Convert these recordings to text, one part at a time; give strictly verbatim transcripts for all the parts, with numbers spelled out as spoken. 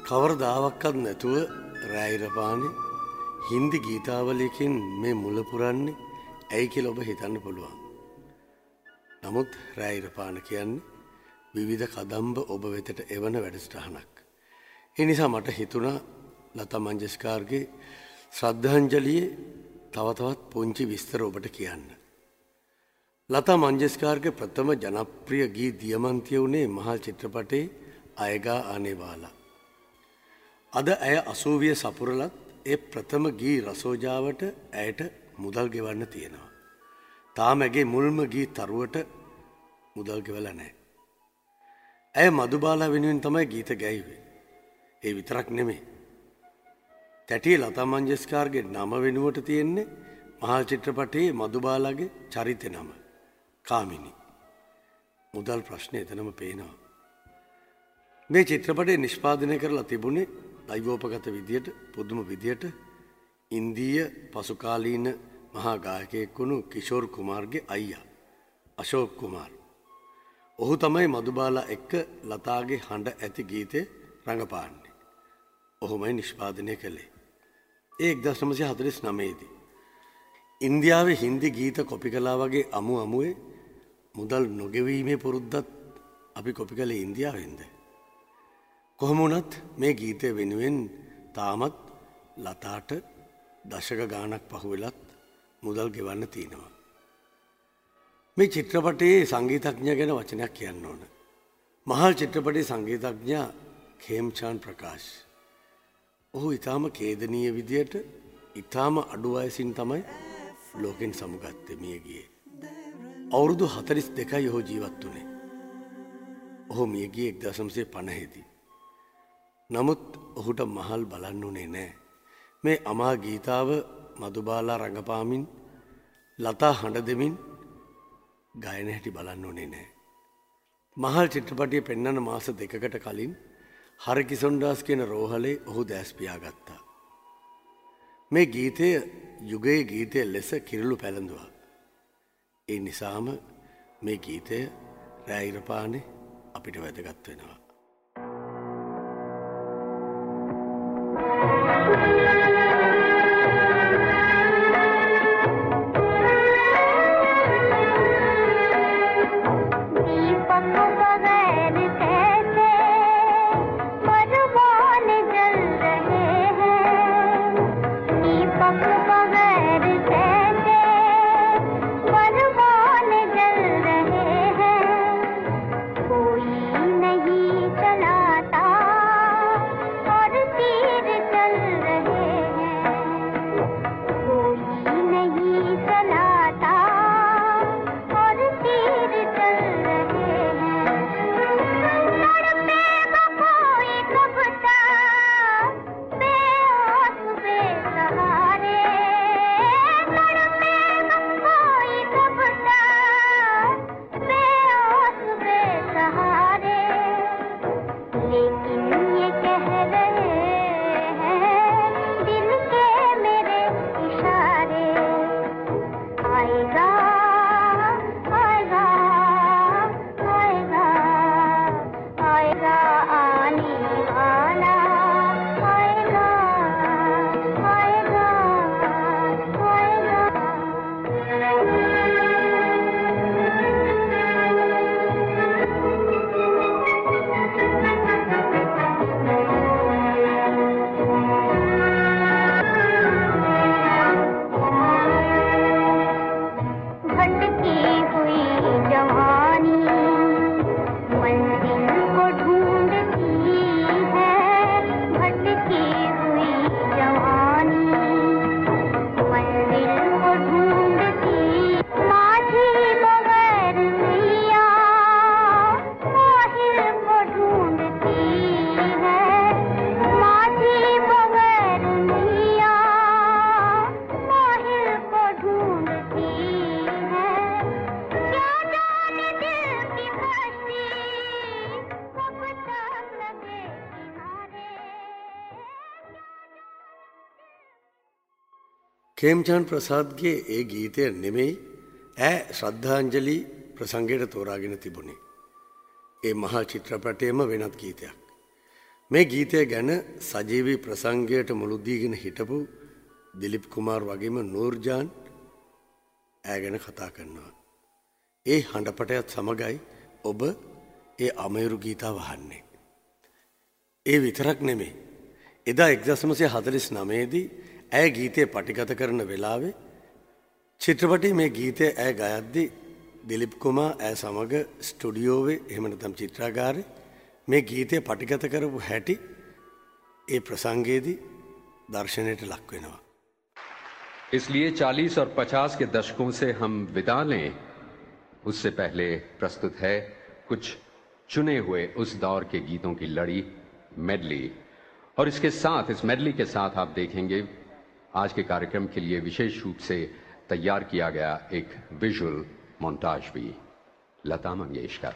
කවරදාවක්වත් නැතුව රායිරපානේ හින්දි ගීතාවලියකින් මේ මුල පුරන්නේ ඇයි කියලා ඔබ හිතන්න පුළුවන්. නමුත් රායිරපාන කියන්නේ විවිධ කදම්බ ඔබ වෙතට එවන වැඩසටහනක්. ඒ නිසා මට හිතුණා ලතා මංගেশකර්ගේ ශ්‍රද්ධාංජලියේ තව තවත් පුංචි විස්තර ඔබට කියන්න. ලතා මංගেশකර්ගේ ප්‍රථම ජනප්‍රිය ගී දියමන්තිය වුණේ මහල් චිත්‍රපටයේ අයගා ආනේවාලා. අද ඇය අසූවිය සපුරලත් ඒ ප්‍රථම ගී රසෝජාවට ඇයට මුදල් ගෙවන්න තියෙනවා. තාම ඇගේ මුල්ම ගී තරුවට මුදල් ගෙවලා නැහැ. ඇය මధుබාලා වෙනුවෙන් තමයි ගීත ගැයුවේ. ඒ විතරක් නෙමෙයි. තැටියේ ලතා මංගেশකර්ගේ නම වෙනුවට තියෙන්නේ මහල් චිත්‍රපටයේ මధుබාලාගේ චරිත නම කාමිනී. මුදල් ප්‍රශ්නේ එතනම පේනවා. මේ චිත්‍රපටය නිෂ්පාදනය කරලා තිබුණේ දෛවෝපගත විදියට පුදුම විදියට ඉන්දීය පසුකාලීන මහා ගායකයෙක් වුණු කිෂෝර් කුමාර්ගේ අයියා අශෝක් කුමාර්. ඔහු තමයි මధుබාලා එක්ක ලතාගේ හඬ ඇති ගීතේ රඟපාන්නේ. ඔහුමයි නිෂ්පාදනය කළේ. ඒ එක්දහස් නවසිය හතළිස් නවය දී. ඉන්දියාවේ හින්දි ගීත කොපි කළා වගේ අමු අමුවේ මුදල් නොගෙවීමේ පුරුද්දත් අපි කොපි කළේ ඉන්දියාවෙන්ද? කොහොම වුණත් මේ ගීතය වෙනුවෙන් තාමත් ලතාට දශක ගාණක් පහුවෙලත් මුදල් ගෙවන්න තියෙනවා. මේ චිත්‍රපටයේ සංගීතඥයා ගැන වචනයක් කියන්න ඕන. මහල් චිත්‍රපටයේ සංගීතඥයා khemchan ප්‍රකාශ්. ඔහු ඊටාම ඛේදනීය විදියට ඊටාම අඩු වයසින් තමයි ලෝකෙන් සමුගත්තේ මිය ගියේ. අවුරුදු හතළිස් දෙකයි ඔහු ජීවත් වුණේ. ඔහු මිය ගියේ එක්දහස් නවසිය පනහේ දී. නමුත් ඔහුට මහල් බලන්න උනේ නැහැ. මේ අමා ගීතාව මధుබාලා රඟපාමින් ලතා හඬ දෙමින් ගායන හැටි බලන්න උනේ නැහැ. මහල් චිත්‍රපටයේ පෙන්වන මාස දෙකකට කලින් හරිකිසොන්ඩාස් කියන රෝහලේ ඔහු දැස් පියාගත්තා. මේ ගීතය යුගයේ ගීතය ලෙස කිරුළු පැලඳුවා. ඒ නිසාම මේ ගීතය රායිරපානේ අපිට වැදගත් වෙනවා. khemchan ප්‍රසාද්ගේ ඒ ගීතය නෙමෙයි ඈ ශ්‍රද්ධාංජලි ප්‍රසංගයට තෝරාගෙන තිබුණේ. ඒ මහා චිත්‍රපටයේම වෙනත් ගීතයක්. මේ ගීතය ගැන සජීවී ප්‍රසංගයට මුළුදීගෙන හිටපු දිලිප් කුමාර් වගේම නූර්ජාන් ඈ ගැන කතා කරනවා. ඒ හඬපටයත් සමගයි ඔබ ඒ අමයුරු ගීතාව අහන්නේ. ඒ විතරක් නෙමෙයි. එදා එක්දහස් නවසිය හතළිස් නවය දී ඇය ගීතය පටිගත කරන වෙලාවේ චිත්‍රපටයේ මේ ගීතය ඇය ගයද්දී දිලිප් කුමාර් ඇය සමග ස්ටුඩියෝවේ එහෙම නැත්නම් චිත්‍රාගාරේ මේ ගීතය පටිගත කරපු හැටි ඒ ප්‍රසංගයේදී දර්ශනයට ලක් වෙනවා. इसलिए चालीस और पचास के दशकों से हम विदा लें, उससे पहले प्रस्तुत है कुछ चुने हुए उस दौर के गीतों की लड़ी मेडली। और इसके साथ, इस मेडली के साथ आप देखेंगे आज के कार्यक्रम के लिए विशेष रूप से तैयार किया गया एक विजुअल मोन्टाज भी। लता मंगेशकर।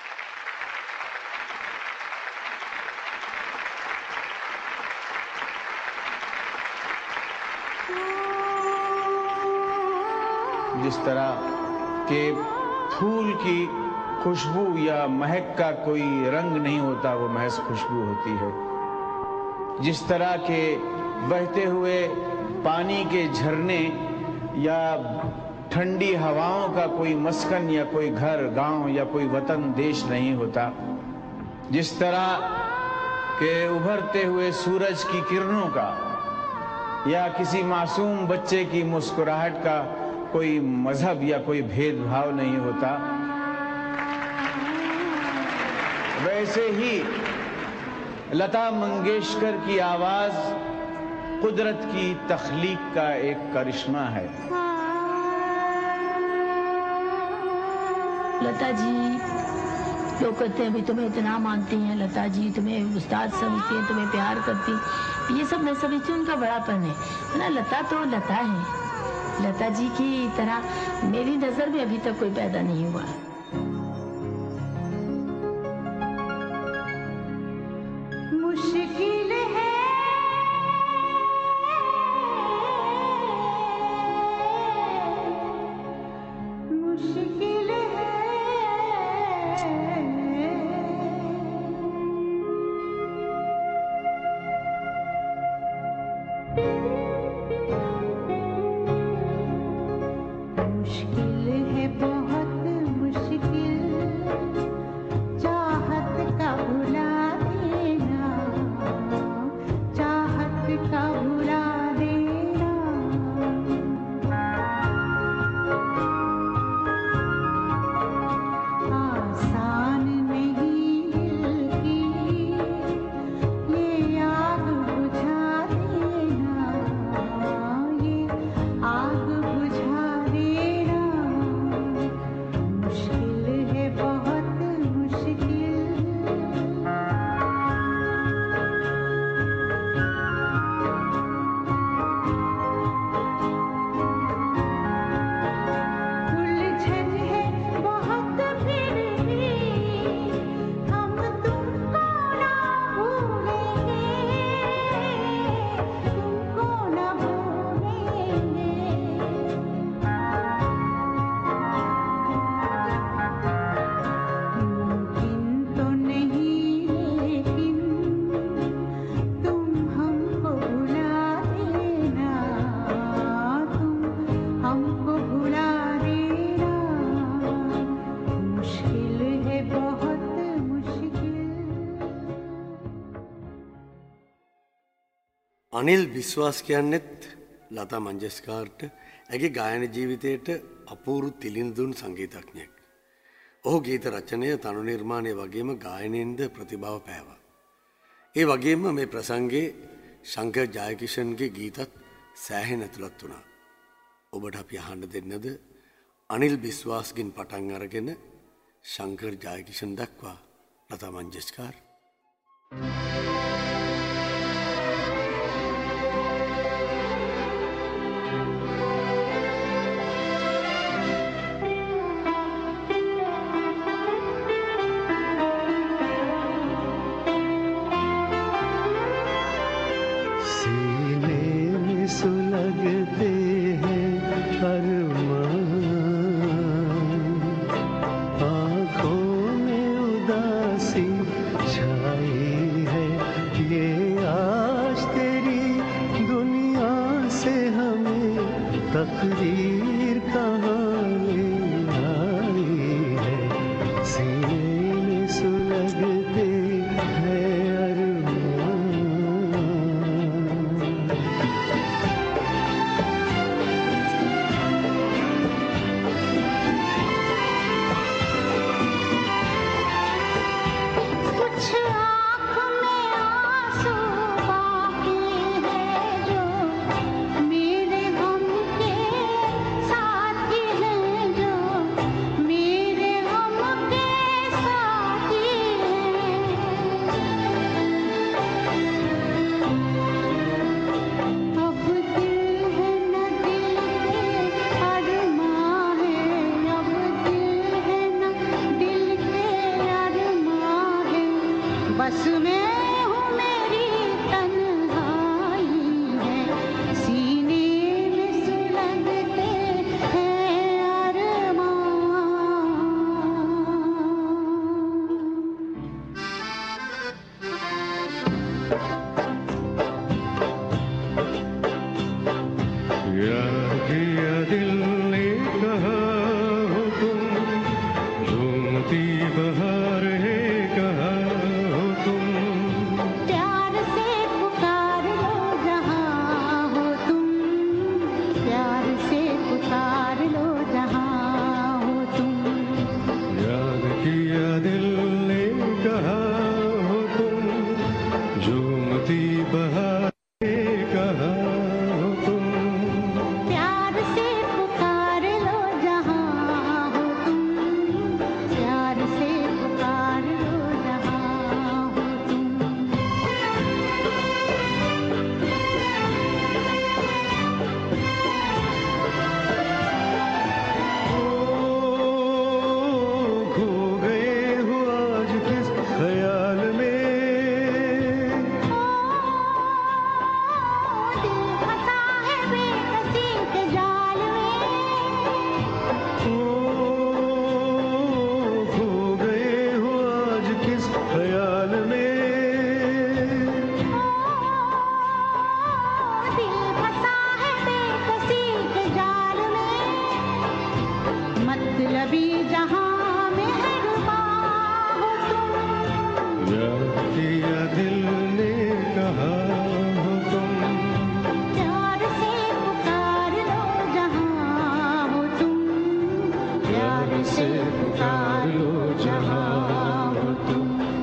जिस तरह के फूल की खुशबू या महक का कोई रंग नहीं होता, वो महज खुशबू होती है। जिस तरह के बहते हुए पानी के झरने या ठंडी हवाओं का कोई मस्कन या कोई घर, गांव या कोई वतन, देश नहीं होता, जिस तरह के उभरते हुए सूरज की किरणों का या किसी मासूम बच्चे की मुस्कुराहट का कोई मजहब या कोई भेदभाव नहीं होता, वैसे ही लता मंगेशकर की आवाज कुदरत की तख्लीक का एक करिश्मा है। लता जी, लोग कहते हैं भी तुम्हें इतना मानती हैं, लता जी तुम्हें उस्ताद समझती हैं, तुम्हें प्यार करती, ये सब मैं समझती हूँ उनका बड़ापन है ना। लता तो लता है, लता जी की तरह मेरी नजर में अभी तक कोई पैदा नहीं हुआ। मुश्किल है मुश्किल है मुश्किल है बहुत मुश्किल, चाहत का भुला देना, चाहत का भुला देना। आसान नहीं दिल की ये आग बुझा देना, ये आग बुझा देना। मुश्किल है बहुत मुश्किल। उलझन है बहुत फिर भी हम तुमको ना भूलेंगे, तुमको ना भूलेंगे। मुमकिन तो नहीं लेकिन तुम हमको भुला देना, तुम हमको भुला देना। मुश्किल है बहुत मुश्किल। අනිල් විශ්වාස් කියන්නෙත් ලතා මංගেশකර්ට ඇගේ ගායන ජීවිතයට අපූරු තිළිඳුන් සංගීතඥයෙක්. ඔහු ගීත රචනය, තනු නිර්මාණය වගේම ගායනයෙන්ද ප්‍රතිභාව පෑවා. ඒ වගේම මේ ප්‍රසංගයේ ශංකර් ජයකිෂන්ගේ ගීතත් සෑහෙන ඇතුළත් වුණා. ඔබට අපි අහන්න දෙන්නද අනිල් විශ්වාස්ගෙන් පටන් අරගෙන ශංකර් ජයකිෂන් දක්වා ලතා මංගেশකර්. सीने में सुलगते हैं अरमान, आँखों में उदासी छाई है तकदीर कहाँ ले आई है, सीने में सुलगते हैं अरमान। कुछ आँख में आंसू बाकी है जो मेरे गम के साथी हैं, जो मेरे गम के साथी हैं। अब दिल है न दिल के अरमां है, अब दिल है न दिल के अरमां है। बस मैं हूँ मेरी तन्हाई है, सीने में सुलगते हैं अरमां। यार किया दिल ने कहा हो तुम, झूमती बहार है कहा हो तुम। प्यार से पुकार लो जहाँ हो तुम, प्यार से पुकार लो जहाँ हो तुम। याद किया दिल ने कहा हो तुम, झूमती बहार है कहा हो तुम। प्यार से पुकार लो जहाँ हो तुम, प्यार से पुकार लो जहाँ हो तुम। ओ, खो गए हो आज किस ख्याल में, दिल फंसा है बेकसी के जाल में। ओ, खो गए हो आज किस ख्याल में। दिल फंसा है बेकसी के जाल में। मतलबी जहाँ मेहरबां हो तुम, याद किया दिल ने कहा हो तुम, प्यार से पुकार लो जहाँ हो तुम, प्यार से पुकार लो जहाँ हो तुम।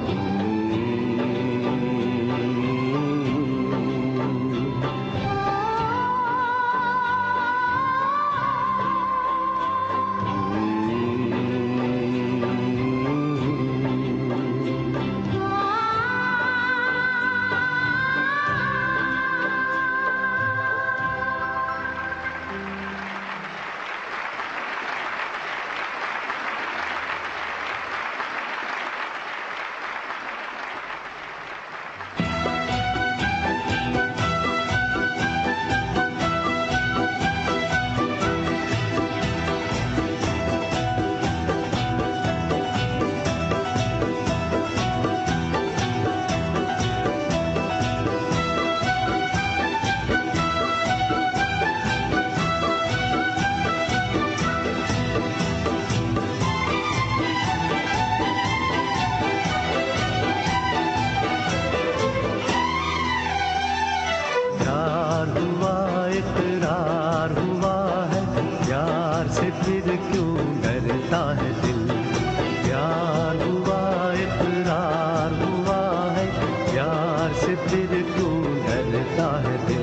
प्यार हुआ इकरार हुआ है, प्यार से फिर क्यों डरता है दिल। प्यार हुआ इकरार हुआ है, प्यार से फिर क्यों डरता है दिल।